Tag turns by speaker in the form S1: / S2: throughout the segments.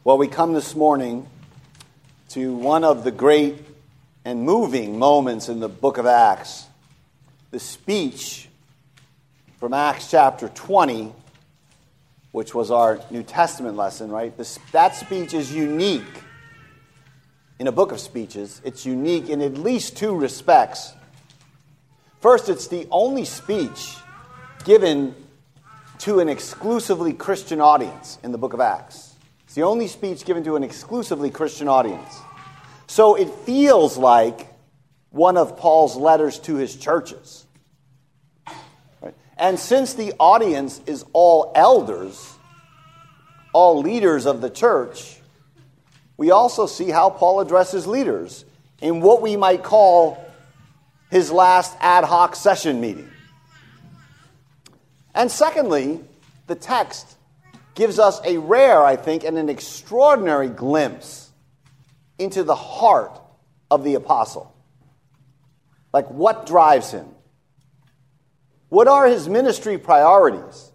S1: Well, we come this morning to one of the great and moving moments in the book of Acts, the speech from Acts chapter 20, which was our New Testament lesson, right? That speech is unique in a book of speeches. It's unique in at least two respects. First, it's the only speech given to an exclusively Christian audience in the book of Acts. It's the only speech given to an exclusively Christian audience. So it feels like one of Paul's letters to his churches. Right? And since the audience is all elders, all leaders of the church, we also see how Paul addresses leaders in what we might call his last ad hoc session meeting. And secondly, the text gives us a rare, I think, and an extraordinary glimpse into the heart of the apostle. Like, what drives him? What are his ministry priorities?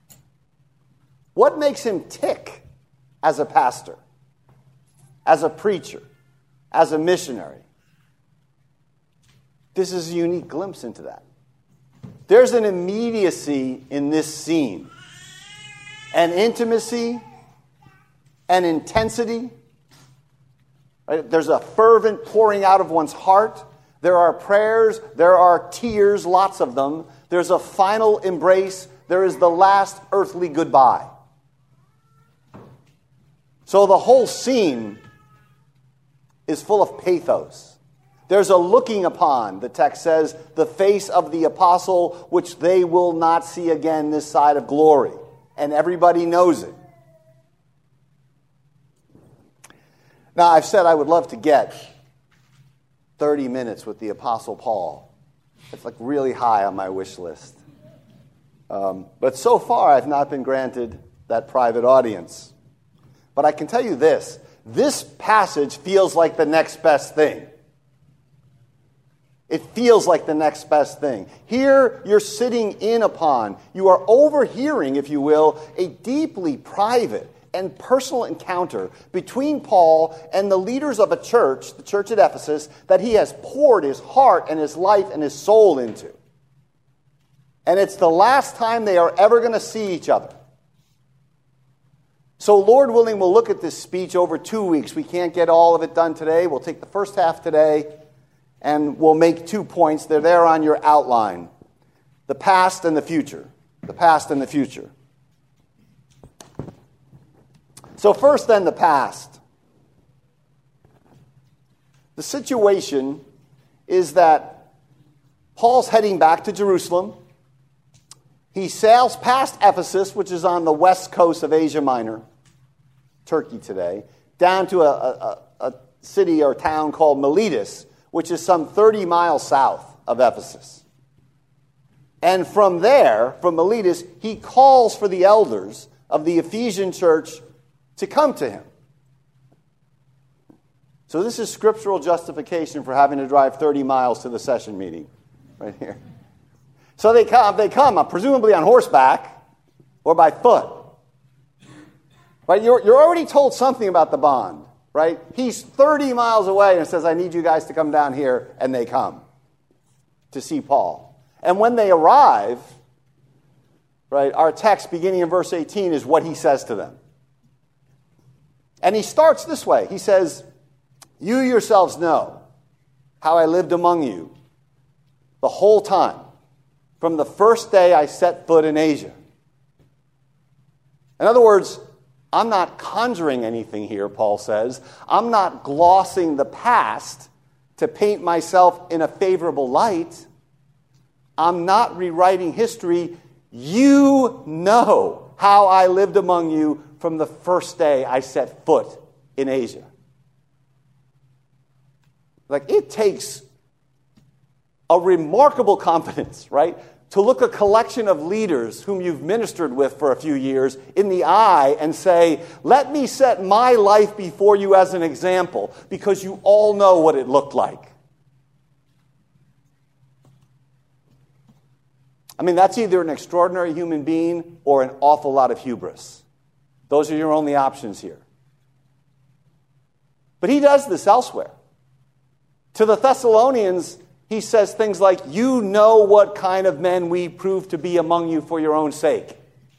S1: What makes him tick as a pastor, as a preacher, as a missionary? This is a unique glimpse into that. There's an immediacy in this scene, an intimacy, an intensity. Right? There's a fervent pouring out of one's heart. There are prayers. There are tears, lots of them. There's a final embrace. There is the last earthly goodbye. So the whole scene is full of pathos. There's a looking upon, the text says, the face of the apostle, which they will not see again this side of glory. And everybody knows it. Now, I've said I would love to get 30 minutes with the Apostle Paul. It's like really high on my wish list. But so far, I've not been granted that private audience. But I can tell you this passage feels like the next best thing. It feels like the next best thing. Here, you're sitting in upon, you are overhearing, if you will, a deeply private and personal encounter between Paul and the leaders of a church, the church at Ephesus, that he has poured his heart and his life and his soul into. And it's the last time they are ever going to see each other. So Lord willing, we'll look at this speech over 2 weeks. We can't get all of it done today. We'll take the first half today, and we'll make 2 points. They're there on your outline. The past and the future. The past and the future. So first then, the past. The situation is that Paul's heading back to Jerusalem. He sails past Ephesus, which is on the west coast of Asia Minor, Turkey today, down to a city or town called Miletus, which is some 30 miles south of Ephesus. And from there, from Miletus, he calls for the elders of the Ephesian church to come to him. So this is scriptural justification for having to drive 30 miles to the session meeting, right here. So they come presumably on horseback or by foot. Right? You're already told something about the bond. Right? He's 30 miles away and says, I need you guys to come down here, and they come to see Paul. And when they arrive, right, our text beginning in verse 18 is what he says to them. And he starts this way. He says, you yourselves know how I lived among you the whole time, from the first day I set foot in Asia. In other words, I'm not conjuring anything here, Paul says. I'm not glossing the past to paint myself in a favorable light. I'm not rewriting history. You know how I lived among you from the first day I set foot in Asia. Like, it takes a remarkable confidence, right? To look a collection of leaders whom you've ministered with for a few years in the eye and say, let me set my life before you as an example, because you all know what it looked like. I mean, that's either an extraordinary human being or an awful lot of hubris. Those are your only options here. But he does this elsewhere. To the Thessalonians, he says things like, you know what kind of men we prove to be among you for your own sake.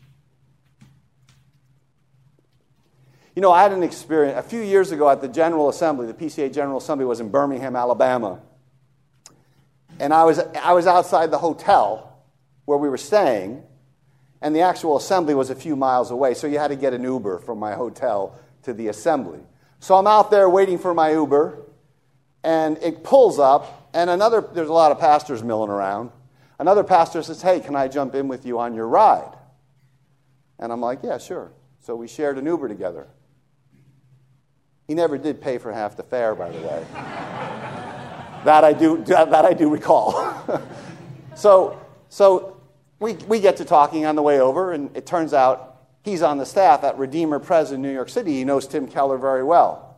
S1: You know, I had an experience a few years ago at the General Assembly. The PCA General Assembly was in Birmingham, Alabama. And I was outside the hotel where we were staying, and the actual assembly was a few miles away, so you had to get an Uber from my hotel to the assembly. So I'm out there waiting for my Uber, and it pulls up, and there's a lot of pastors milling around. Another pastor says, hey, can I jump in with you on your ride? And I'm like, yeah, sure. So we shared an Uber together. He never did pay for half the fare, by the way. That I do recall. So we get to talking on the way over, and it turns out he's on the staff at Redeemer Pres in New York City. He knows Tim Keller very well.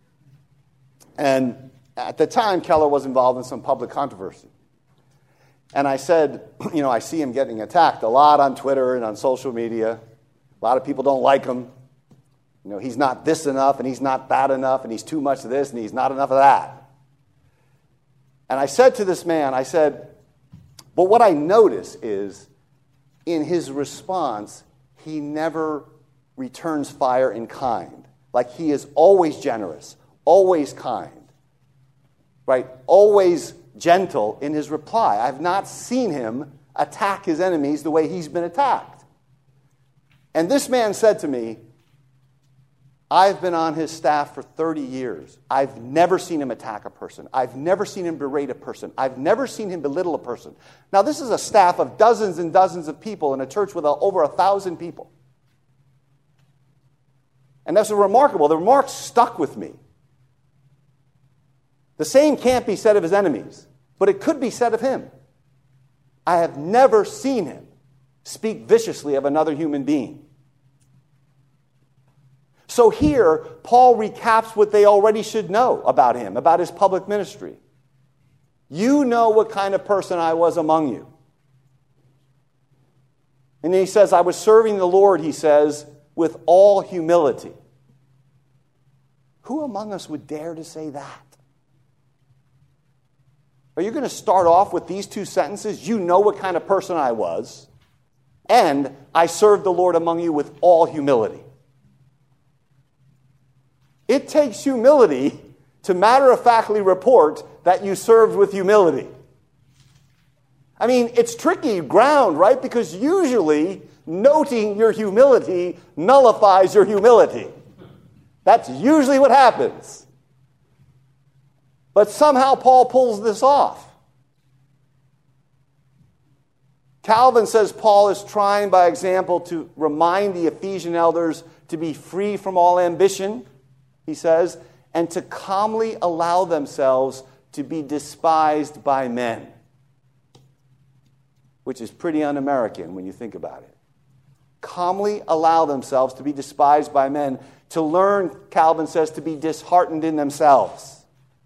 S1: And at the time, Keller was involved in some public controversy. And I said, you know, I see him getting attacked a lot on Twitter and on social media. A lot of people don't like him. You know, he's not this enough, and he's not that enough, and he's too much of this, and he's not enough of that. And I said to this man, I said, but what I notice is in his response, he never returns fire in kind. Like he is always generous, always kind, right? Always gentle in his reply. I've not seen him attack his enemies the way he's been attacked. And this man said to me, I've been on his staff for 30 years. I've never seen him attack a person. I've never seen him berate a person. I've never seen him belittle a person. Now, this is a staff of dozens and dozens of people in a church with over 1,000 people. And that's remarkable. The remark stuck with me. The same can't be said of his enemies, but it could be said of him. I have never seen him speak viciously of another human being. So here, Paul recaps what they already should know about him, about his public ministry. You know what kind of person I was among you. And then he says, I was serving the Lord, he says, with all humility. Who among us would dare to say that? Are you going to start off with these two sentences? You know what kind of person I was, and I served the Lord among you with all humility. It takes humility to matter-of-factly report that you served with humility. I mean, it's tricky ground, right? Because usually noting your humility nullifies your humility. That's usually what happens. But somehow Paul pulls this off. Calvin says Paul is trying by example to remind the Ephesian elders to be free from all ambition, he says, and to calmly allow themselves to be despised by men. Which is pretty un-American when you think about it. Calmly allow themselves to be despised by men, to learn, Calvin says, to be disheartened in themselves.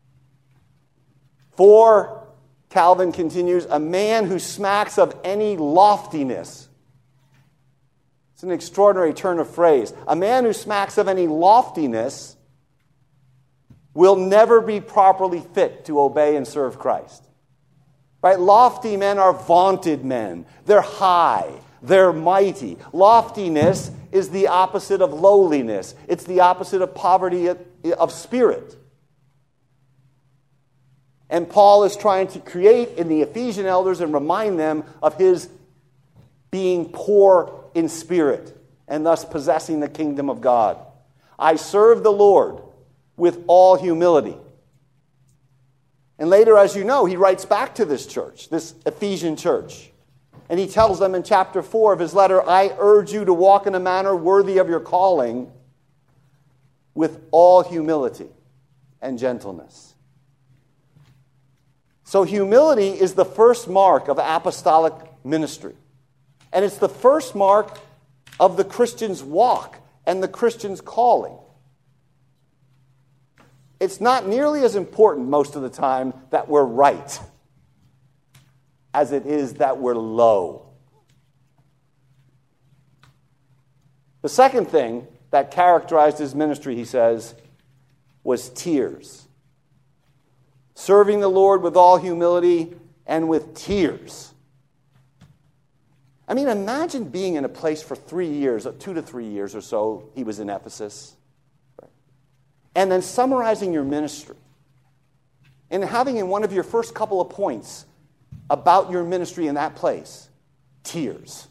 S1: For, Calvin continues, a man who smacks of any loftiness. It's an extraordinary turn of phrase. A man who smacks of any loftiness will never be properly fit to obey and serve Christ. Right? Lofty men are vaunted men. They're high. They're mighty. Loftiness is the opposite of lowliness. It's the opposite of poverty of spirit. And Paul is trying to create in the Ephesian elders and remind them of his being poor in spirit and thus possessing the kingdom of God. I serve the Lord with all humility. And later, as you know, he writes back to this church, this Ephesian church. And he tells them in chapter 4 of his letter, I urge you to walk in a manner worthy of your calling with all humility and gentleness. So humility is the first mark of apostolic ministry. And it's the first mark of the Christian's walk and the Christian's calling. It's not nearly as important most of the time that we're right as it is that we're low. The second thing that characterized his ministry, he says, was tears. Serving the Lord with all humility and with tears. I mean, imagine being in a place for 3 years, 2 to 3 years or so, he was in Ephesus, and then summarizing your ministry and having in one of your first couple of points about your ministry in that place, tears.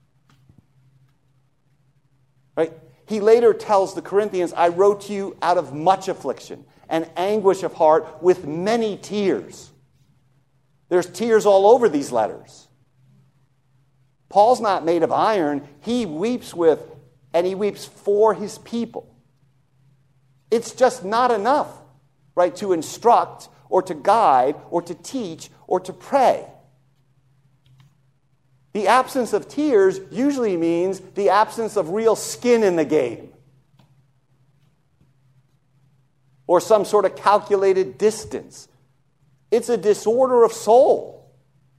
S1: Right? He later tells the Corinthians, I wrote to you out of much affliction and anguish of heart with many tears. There's tears all over these letters. Paul's not made of iron. He weeps with, and he weeps for his people. It's just not enough, right, to instruct or to guide or to teach or to pray. The absence of tears usually means the absence of real skin in the game. Or some sort of calculated distance. It's a disorder of soul.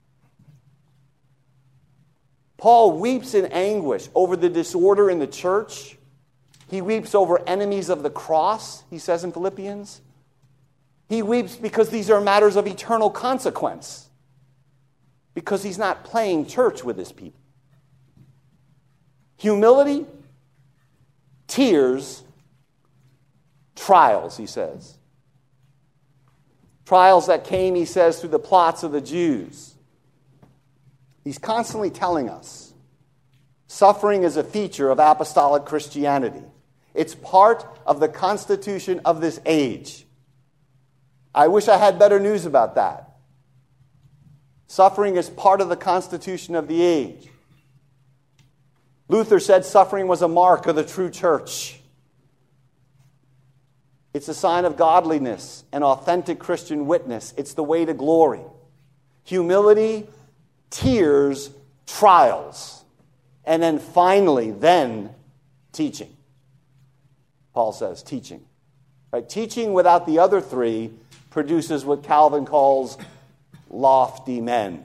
S1: Paul weeps in anguish over the disorder in the church. He weeps over enemies of the cross, he says in Philippians. He weeps because these are matters of eternal consequence. Because he's not playing church with his people. Humility, tears, trials, he says. Trials that came, he says, through the plots of the Jews. He's constantly telling us suffering is a feature of apostolic Christianity. It's part of the constitution of this age. I wish I had better news about that. Suffering is part of the constitution of the age. Luther said suffering was a mark of the true church. It's a sign of godliness and authentic Christian witness. It's the way to glory. Humility, tears, trials. And then finally, teaching. Paul says, teaching. Right? Teaching without the other three produces what Calvin calls lofty men.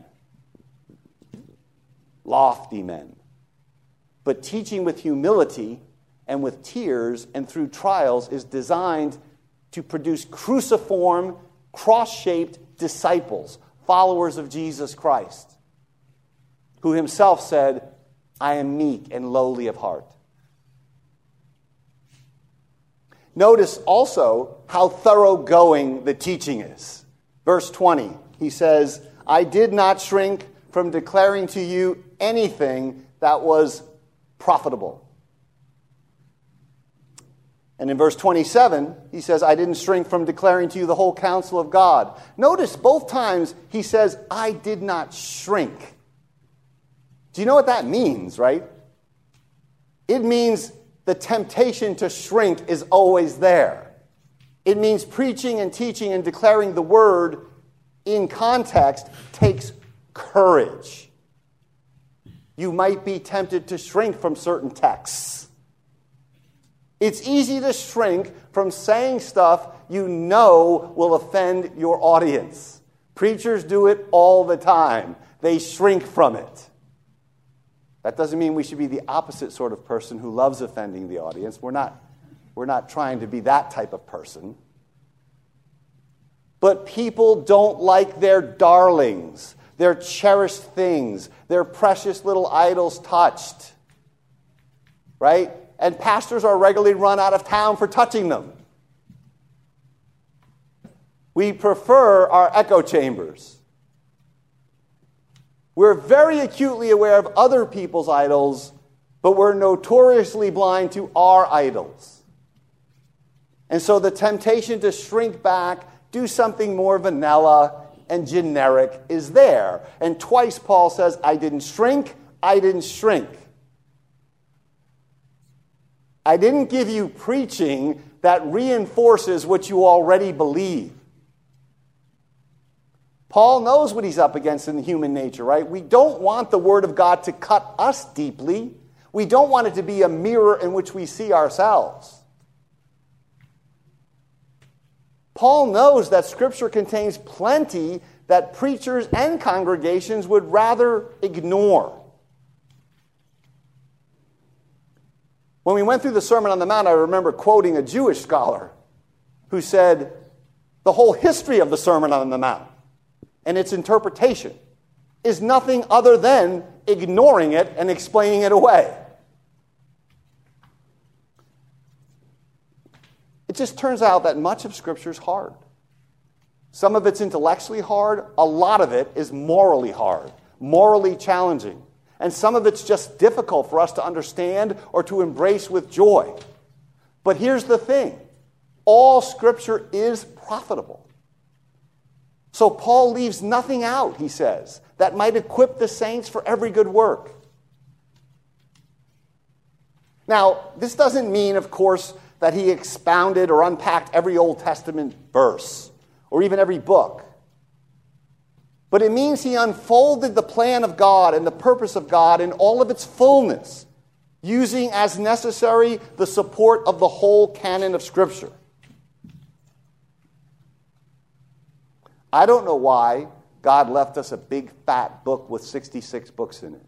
S1: Lofty men. But teaching with humility and with tears and through trials is designed to produce cruciform, cross-shaped disciples, followers of Jesus Christ, who himself said, I am meek and lowly of heart. Notice also how thoroughgoing the teaching is. Verse 20, he says, I did not shrink from declaring to you anything that was profitable. And in verse 27, he says, I didn't shrink from declaring to you the whole counsel of God. Notice both times he says, I did not shrink. Do you know what that means, right? It means the temptation to shrink is always there. It means preaching and teaching and declaring the word in context takes courage. You might be tempted to shrink from certain texts. It's easy to shrink from saying stuff you know will offend your audience. Preachers do it all the time. They shrink from it. That doesn't mean we should be the opposite sort of person who loves offending the audience. We're not trying to be that type of person. But people don't like their darlings, their cherished things, their precious little idols touched. Right? And pastors are regularly run out of town for touching them. We prefer our echo chambers. We're very acutely aware of other people's idols, but we're notoriously blind to our idols. And so the temptation to shrink back, do something more vanilla and generic is there. And twice Paul says, I didn't shrink, I didn't shrink. I didn't give you preaching that reinforces what you already believe. Paul knows what he's up against in human nature, right? We don't want the Word of God to cut us deeply. We don't want it to be a mirror in which we see ourselves. Paul knows that Scripture contains plenty that preachers and congregations would rather ignore. When we went through the Sermon on the Mount, I remember quoting a Jewish scholar who said the whole history of the Sermon on the Mount and its interpretation is nothing other than ignoring it and explaining it away. It just turns out that much of Scripture is hard. Some of it's intellectually hard. A lot of it is morally hard, morally challenging. And some of it's just difficult for us to understand or to embrace with joy. But here's the thing. All Scripture is profitable. So Paul leaves nothing out, he says, that might equip the saints for every good work. Now, this doesn't mean, of course, that he expounded or unpacked every Old Testament verse or even every book. But it means he unfolded the plan of God and the purpose of God in all of its fullness, using as necessary the support of the whole canon of Scripture. I don't know why God left us a big fat book with 66 books in it.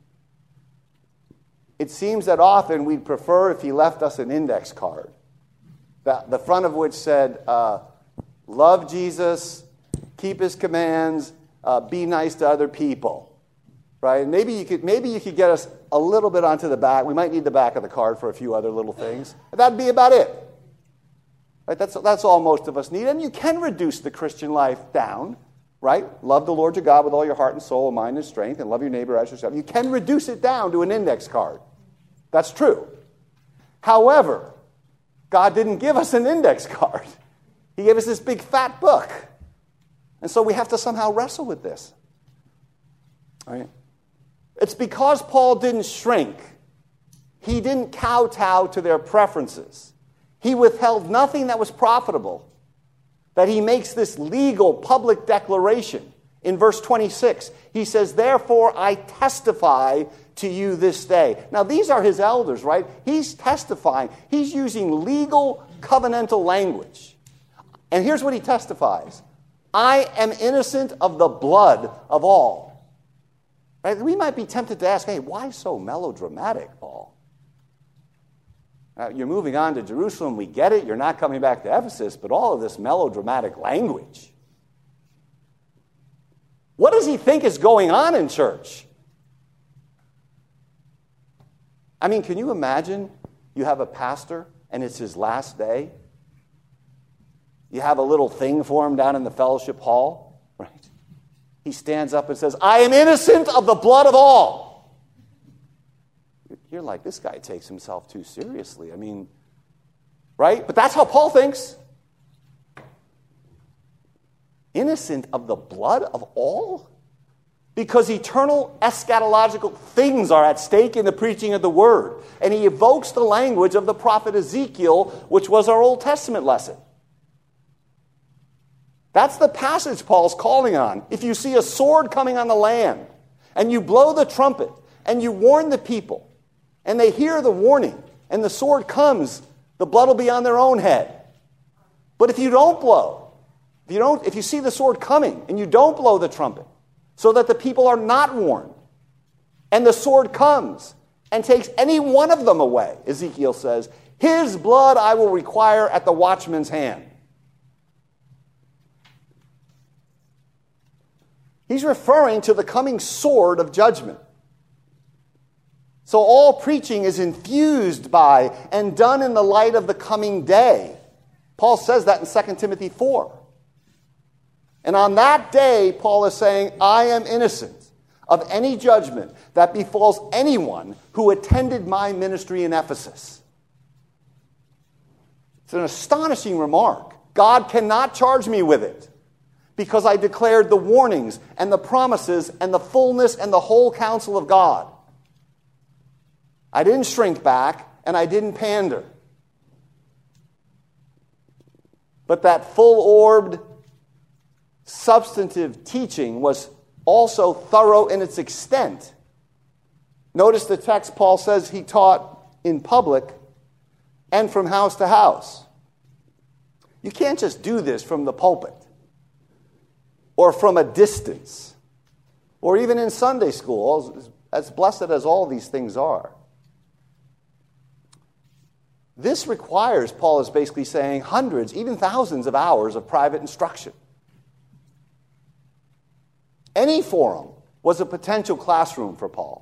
S1: It seems that often we'd prefer if he left us an index card, the front of which said, love Jesus, keep his commands, be nice to other people. Right? And maybe you could get us a little bit onto the back. We might need the back of the card for a few other little things. That'd be about it. Right? That's all most of us need. And you can reduce the Christian life down. Right? Love the Lord your God with all your heart and soul and mind and strength, and love your neighbor as yourself. You can reduce it down to an index card. That's true. However, God didn't give us an index card. He gave us this big fat book. And so we have to somehow wrestle with this. Right? It's because Paul didn't shrink. He didn't kowtow to their preferences. He withheld nothing that was profitable, that he makes this legal public declaration. In verse 26, he says, therefore I testify to you this day. Now these are his elders, right? He's testifying. He's using legal covenantal language. And here's what he testifies. I am innocent of the blood of all. Right? We might be tempted to ask, hey, why so melodramatic, Paul? You're moving on to Jerusalem. We get it. You're not coming back to Ephesus, but all of this melodramatic language. What does he think is going on in church? I mean, can you imagine you have a pastor and it's his last day? You have a little thing for him down in the fellowship hall, right? He stands up and says, I am innocent of the blood of all. You're like, this guy takes himself too seriously. I mean, right? But that's how Paul thinks. Innocent of the blood of all? Because eternal eschatological things are at stake in the preaching of the word. And he evokes the language of the prophet Ezekiel, which was our Old Testament lesson. That's the passage Paul's calling on. If you see a sword coming on the land, and you blow the trumpet, and you warn the people, and they hear the warning, and the sword comes, the blood will be on their own head. But if you don't blow, if you see the sword coming, and you don't blow the trumpet, so that the people are not warned, and the sword comes and takes any one of them away, Ezekiel says, his blood I will require at the watchman's hand. He's referring to the coming sword of judgment. So all preaching is infused by and done in the light of the coming day. Paul says that in 2 Timothy 4. And on that day, Paul is saying, I am innocent of any judgment that befalls anyone who attended my ministry in Ephesus. It's an astonishing remark. God cannot charge me with it, because I declared the warnings and the promises and the fullness and the whole counsel of God. I didn't shrink back and I didn't pander. But that full-orbed, substantive teaching was also thorough in its extent. Notice the text, Paul says he taught in public and from house to house. You can't just do this from the pulpit or from a distance or even in Sunday school, as blessed as all these things are. This requires, Paul is basically saying, hundreds, even thousands of hours of private instruction. Any forum was a potential classroom for Paul.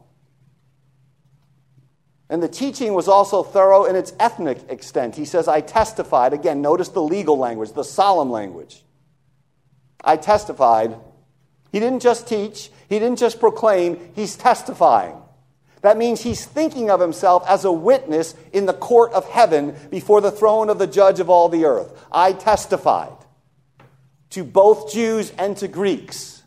S1: And the teaching was also thorough in its ethnic extent. He says, I testified. Again, notice the legal language, the solemn language. I testified. He didn't just teach. He didn't just proclaim. He's testifying. That means he's thinking of himself as a witness in the court of heaven before the throne of the judge of all the earth. I testified to both Jews and to Greeks.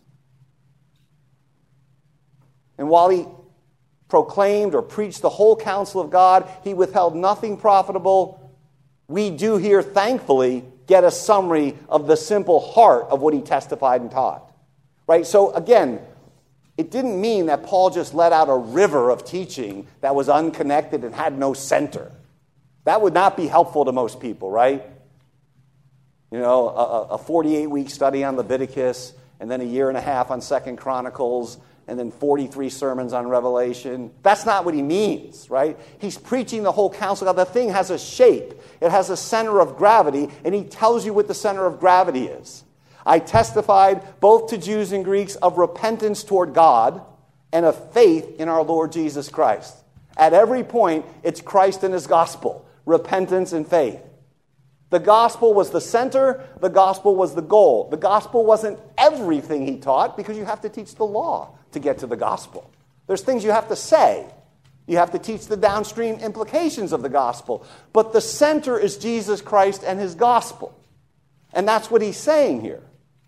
S1: And while he proclaimed or preached the whole counsel of God, he withheld nothing profitable. We do here, thankfully, get a summary of the simple heart of what he testified and taught. Right? So again, it didn't mean that Paul just let out a river of teaching that was unconnected and had no center. That would not be helpful to most people, right? You know, a 48-week study on Leviticus, and then a year and a half on 2 Chronicles, and then 43 sermons on Revelation. That's not what he means, right? He's preaching the whole counsel of God. The thing has a shape. It has a center of gravity, and he tells you what the center of gravity is. I testified both to Jews and Greeks of repentance toward God and of faith in our Lord Jesus Christ. At every point, it's Christ and his gospel, repentance and faith. The gospel was the center. The gospel was the goal. The gospel wasn't everything he taught, because you have to teach the law to get to the gospel. There's things you have to say. You have to teach the downstream implications of the gospel. But the center is Jesus Christ and his gospel. And that's what he's saying here.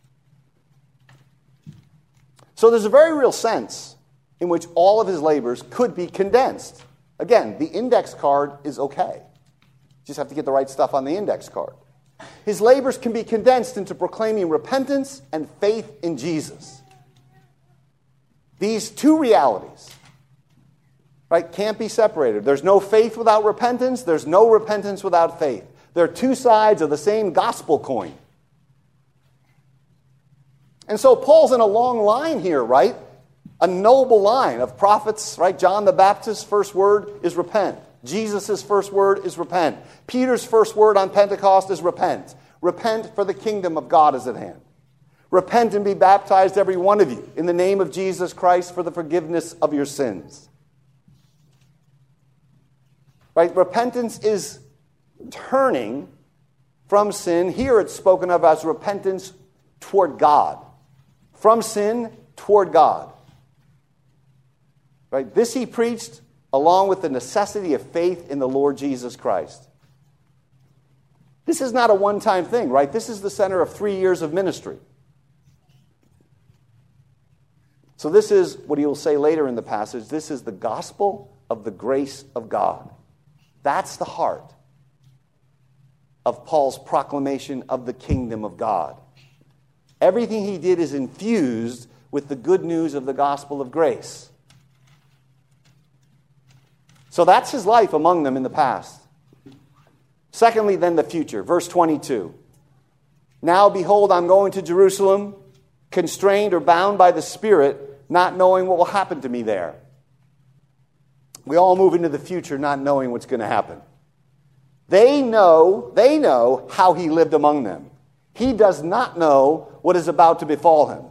S1: So there's a very real sense in which all of his labors could be condensed. Again, the index card is okay. You just have to get the right stuff on the index card. His labors can be condensed into proclaiming repentance and faith in Jesus. These two realities, right, can't be separated. There's no faith without repentance. There's no repentance without faith. They're two sides of the same gospel coin. And so Paul's in a long line here, right? A noble line of prophets, right? John the Baptist's first word is repent. Jesus' first word is repent. Peter's first word on Pentecost is repent. Repent, for the kingdom of God is at hand. Repent and be baptized, every one of you, in the name of Jesus Christ for the forgiveness of your sins. Right? Repentance is turning from sin. Here it's spoken of as repentance toward God. From sin toward God. Right? This he preached along with the necessity of faith in the Lord Jesus Christ. This is not a one-time thing, right? This is the center of 3 years of ministry. So this is what he will say later in the passage. This is the gospel of the grace of God. That's the heart of Paul's proclamation of the kingdom of God. Everything he did is infused with the good news of the gospel of grace. So that's his life among them in the past. Secondly, then the future. Verse 22. Now, behold, I'm going to Jerusalem, constrained or bound by the Spirit, not knowing what will happen to me there. We all move into the future not knowing what's going to happen. They know how he lived among them. He does not know what is about to befall him.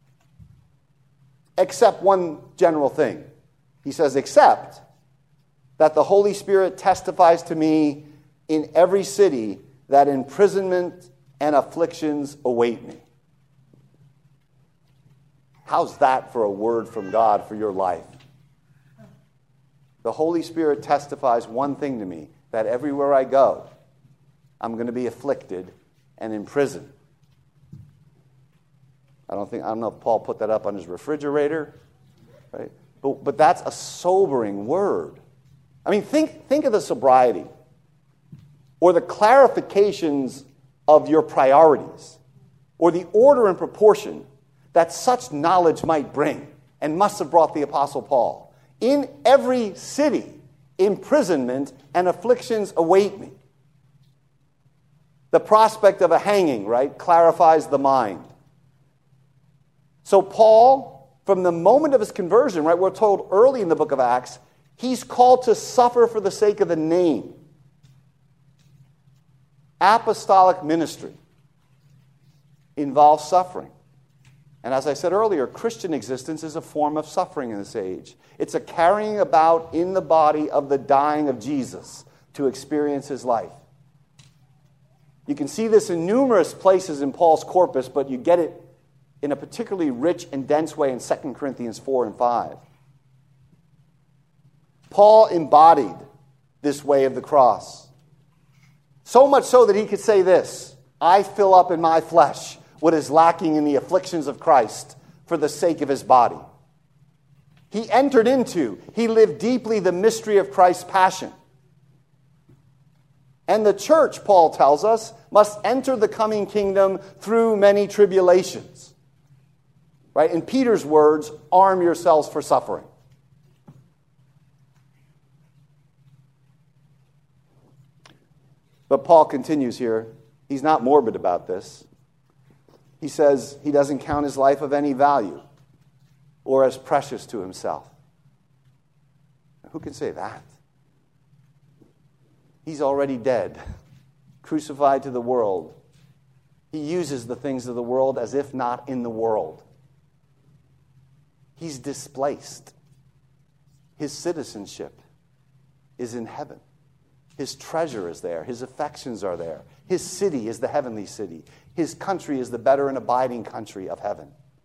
S1: Except one general thing. He says, except that the Holy Spirit testifies to me in every city that imprisonment and afflictions await me. How's that for a word from God for your life? The Holy Spirit testifies one thing to me, that everywhere I go, I'm going to be afflicted and in prison. I don't know if Paul put that up on his refrigerator, right? But that's a sobering word. I mean, think of the sobriety or the clarifications of your priorities or the order and proportion that such knowledge might bring and must have brought the Apostle Paul. In every city, imprisonment and afflictions await me. The prospect of a hanging, right, clarifies the mind. So Paul, from the moment of his conversion, right, we're told early in the book of Acts, he's called to suffer for the sake of the name. Apostolic ministry involves suffering. And as I said earlier, Christian existence is a form of suffering in this age. It's a carrying about in the body of the dying of Jesus to experience his life. You can see this in numerous places in Paul's corpus, but you get it in a particularly rich and dense way in 2 Corinthians 4 and 5. Paul embodied this way of the cross. So much so that he could say this, I fill up in my flesh what is lacking in the afflictions of Christ for the sake of his body. He entered into, he lived deeply the mystery of Christ's passion. And the church, Paul tells us, must enter the coming kingdom through many tribulations. Right? In Peter's words, arm yourselves for suffering. But Paul continues here. He's not morbid about this. He says he doesn't count his life of any value or as precious to himself. Who can say that? He's already dead, crucified to the world. He uses the things of the world as if not in the world. He's displaced. His citizenship is in heaven. His treasure is there. His affections are there. His city is the heavenly city. His country is the better and abiding country of heaven.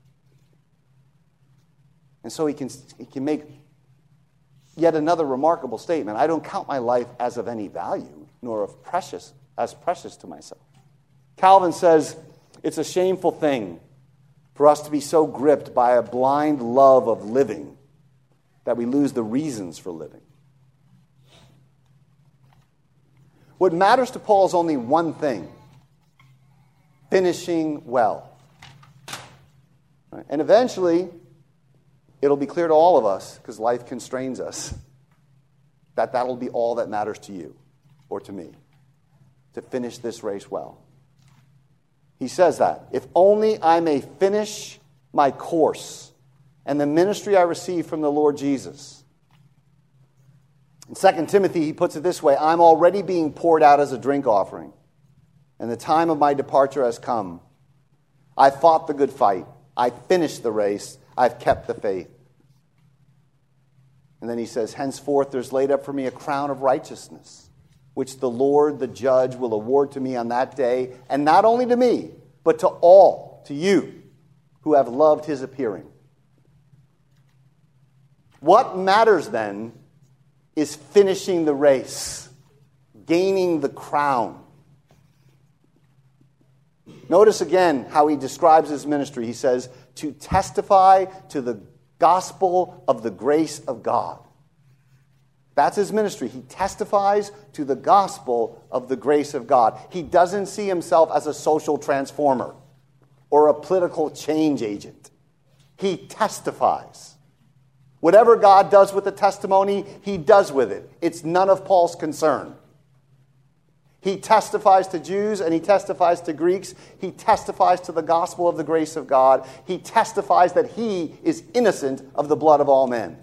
S1: And so he can make yet another remarkable statement. I don't count my life as of any value, nor of precious to myself. Calvin says, it's a shameful thing for us to be so gripped by a blind love of living that we lose the reasons for living. What matters to Paul is only one thing: finishing well. And eventually, it'll be clear to all of us, because life constrains us, that that'll be all that matters to you or to me, to finish this race well. He says that. If only I may finish my course and the ministry I received from the Lord Jesus. In 2 Timothy, he puts it this way: I'm already being poured out as a drink offering, and the time of my departure has come. I fought the good fight. I finished the race. I've kept the faith. And then he says, henceforth there's laid up for me a crown of righteousness, which the Lord, the judge, will award to me on that day, and not only to me, but to all, to you, who have loved his appearing. What matters then is finishing the race, gaining the crown. Notice again how he describes his ministry. He says, to testify to the gospel of the grace of God. That's his ministry. He testifies to the gospel of the grace of God. He doesn't see himself as a social transformer or a political change agent. He testifies. Whatever God does with the testimony, he does with it. It's none of Paul's concern. He testifies to Jews and he testifies to Greeks. He testifies to the gospel of the grace of God. He testifies that he is innocent of the blood of all men.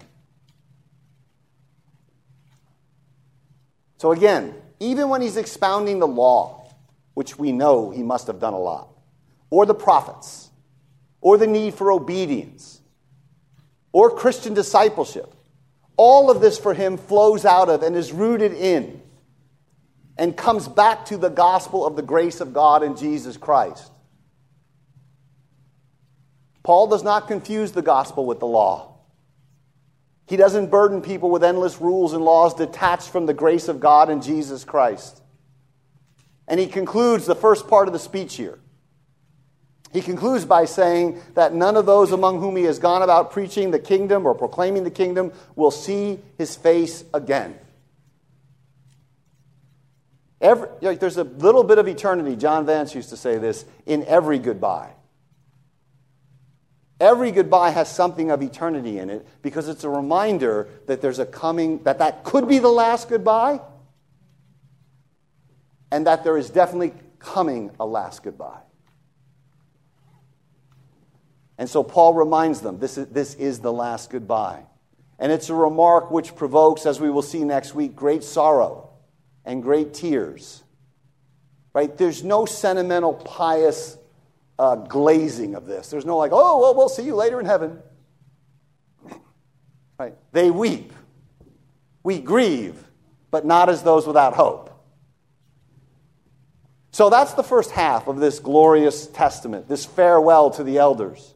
S1: So again, even when he's expounding the law, which we know he must have done a lot, or the prophets, or the need for obedience, or Christian discipleship, all of this for him flows out of and is rooted in and comes back to the gospel of the grace of God in Jesus Christ. Paul does not confuse the gospel with the law. He doesn't burden people with endless rules and laws detached from the grace of God in Jesus Christ. And he concludes the first part of the speech here. He concludes by saying that none of those among whom he has gone about preaching the kingdom or proclaiming the kingdom will see his face again. There's a little bit of eternity, John Vance used to say this, in every goodbye. Every goodbye has something of eternity in it because it's a reminder that there's a coming, that could be the last goodbye, and that there is definitely coming a last goodbye. And so Paul reminds them, this is the last goodbye. And it's a remark which provokes, as we will see next week, great sorrow and great tears. Right? There's no sentimental, pious glazing of this. There's no like, oh, well, we'll see you later in heaven. Right? They weep. We grieve, but not as those without hope. So that's the first half of this glorious testament, this farewell to the elders.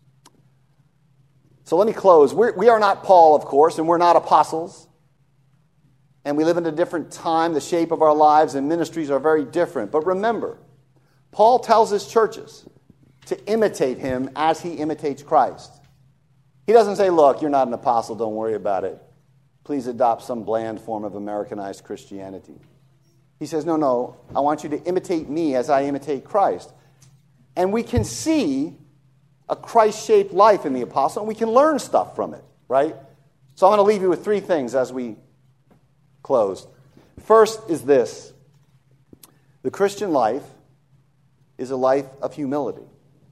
S1: So let me close. We are not Paul, of course, and we're not apostles. And we live in a different time. The shape of our lives and ministries are very different. But remember, Paul tells his churches to imitate him as he imitates Christ. He doesn't say, look, you're not an apostle, don't worry about it. Please adopt some bland form of Americanized Christianity. He says, no, I want you to imitate me as I imitate Christ. And we can see a Christ-shaped life in the apostle, and we can learn stuff from it, right? So I'm going to leave you with three things as we close. First is this. The Christian life is a life of humility.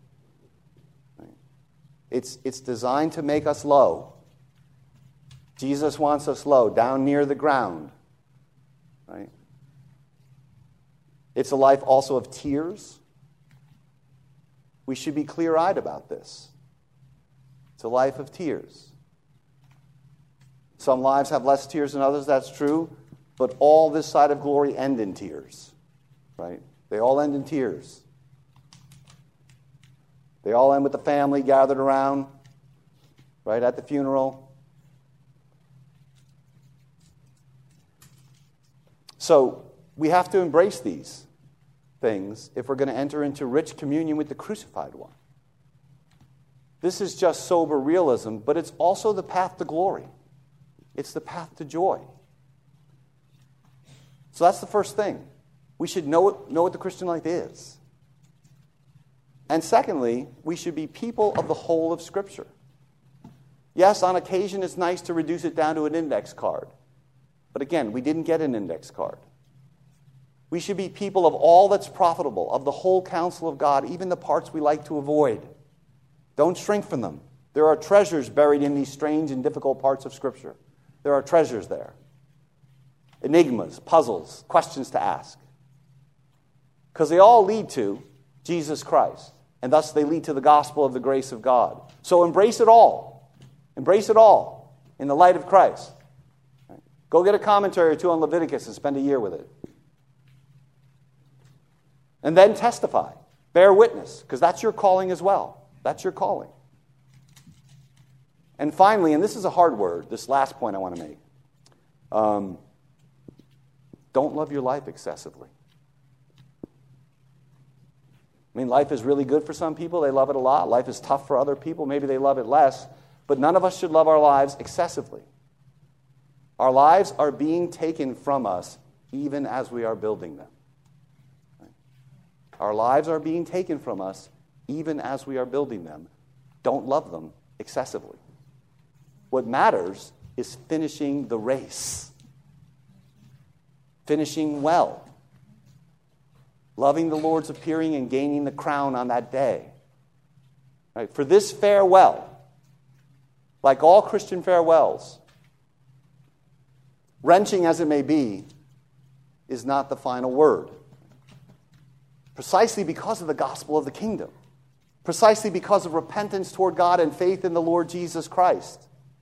S1: It's designed to make us low. Jesus wants us low, down near the ground. Right? It's a life also of tears. We should be clear-eyed about this. It's a life of tears. Some lives have less tears than others, that's true, but all this side of glory end in tears. Right? They all end in tears. They all end with the family gathered around, right, at the funeral. So we have to embrace these things if we're going to enter into rich communion with the crucified one. This is just sober realism, but it's also the path to glory. It's the path to joy. So that's the first thing. We should know what the Christian life is. And secondly, we should be people of the whole of Scripture. Yes, on occasion it's nice to reduce it down to an index card. But again, we didn't get an index card. We should be people of all that's profitable, of the whole counsel of God, even the parts we like to avoid. Don't shrink from them. There are treasures buried in these strange and difficult parts of Scripture. There are treasures there. Enigmas, puzzles, questions to ask. Because they all lead to Jesus Christ. And thus they lead to the gospel of the grace of God. So embrace it all. Embrace it all in the light of Christ. Go get a commentary or two on Leviticus and spend a year with it. And then testify. Bear witness, because that's your calling as well. That's your calling. And finally, and this is a hard word, this last point I want to make. Don't love your life excessively. I mean, life is really good for some people. They love it a lot. Life is tough for other people. Maybe they love it less. But none of us should love our lives excessively. Our lives are being taken from us even as we are building them. Our lives are being taken from us even as we are building them. Don't love them excessively. What matters is finishing the race. Finishing well. Loving the Lord's appearing and gaining the crown on that day. Right? For this farewell, like all Christian farewells, wrenching as it may be, is not the final word. Precisely because of the gospel of the kingdom. Precisely because of repentance toward God and faith in the Lord Jesus Christ.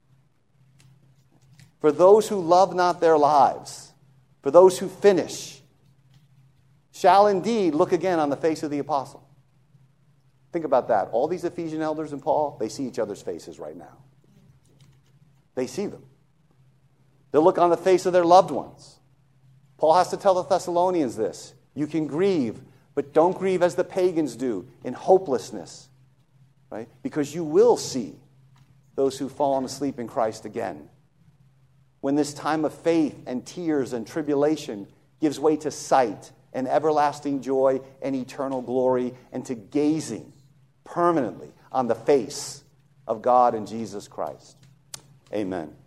S1: For those who love not their lives, for those who finish, shall indeed look again on the face of the apostle. Think about that. All these Ephesian elders and Paul, they see each other's faces right now. They see them. They'll look on the face of their loved ones. Paul has to tell the Thessalonians this. You can grieve, but don't grieve as the pagans do, in hopelessness. Right? Because you will see those who've fallen asleep in Christ again. When this time of faith and tears and tribulation gives way to sight and everlasting joy and eternal glory, and to gazing permanently on the face of God and Jesus Christ. Amen.